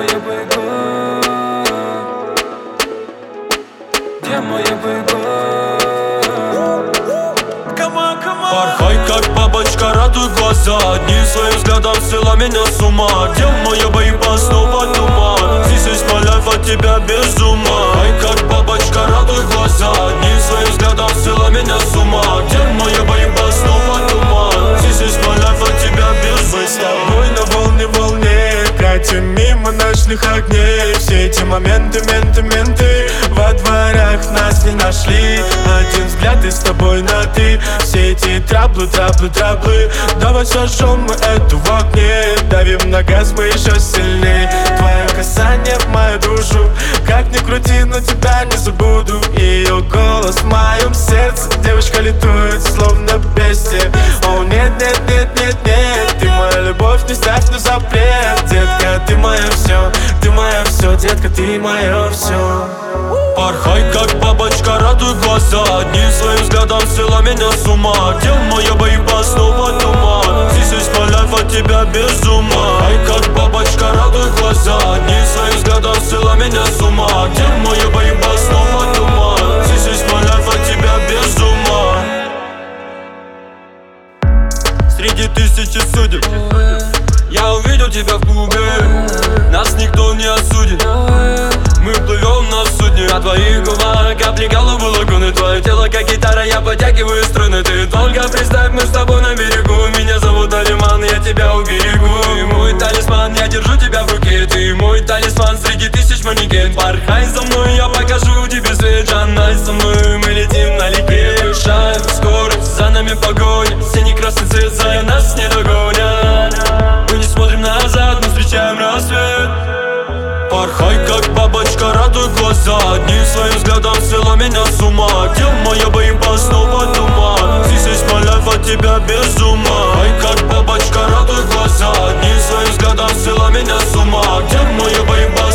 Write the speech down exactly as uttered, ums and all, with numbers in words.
моя бэйба? Где моя бэйба? Порхай как бабочка, радуй глаза. Одним своим взглядом свела меня с ума. Где моя бэйба, снова туман. Здесь есть my life, от тебя без ума. Порхай как бабочка, радуй глаза. Одним своим взглядом свела меня с ума. Где моя бэйба, снова туман. Здесь есть my life, от тебя без ума. Мы с тобой на волне, волне катим мимо ночных огней. Все эти моменты, менты, менты во дворах нас не нашли. Один взгляд и с тобой на ты. Все эти траблы, траблы, траблы. Давай сожжем мы эту в огне. Давим на газ, мы еще сильней. Твое касание в мою душу. Как ни крути, но тебя не забуду. Ее голос в моем сердце. Девочка летует, словно бестия. О, нет, нет, нет, нет, нет. Ты моя любовь, не ставь на запрет. Детка, ты мое все, ты мое все. Детка, ты мое все. Порхай как бабочка, радуй глаза. Одним своим взглядом свела меня с ума. Где моя бэйба, снова туман. Здесь есть my life, от тебя без ума. Порхай как бабочка, радуй глаза. Одним своим взглядом свела меня с ума. Где моя бэйба, снова туман. Здесь есть my life, от тебя без ума. Среди тысячи судеб я увидел тебя в клубе. Нас никто не осудит. Мы плывем на судне. На твоих губах капли голубой лагуны. Твое тело как гитара, я подтягиваю струны. Ты только представь, мы с тобой на берегу. Меня зовут Алиман, я тебя уберегу. Ты мой талисман, я держу тебя в руке. Ты мой талисман среди тысяч манекен. Порхай за мной, я покажу тебе свет. Джанай со мной, мы летим налегке. Повышаем скорость, за нами погоня. Синий красный цвет, за нас не догонят. Мы не смотрим назад, мы встречаем рассвет. Порхай как бабочка, радуй глаза. Одним своим взглядом свела меня с ума. Где моя бэйба, снова туман. Здесь есть my life, от тебя без ума. Порхай как бабочка, радуй глаза. Одним своим взглядом свела меня с ума. Где моя бэйба,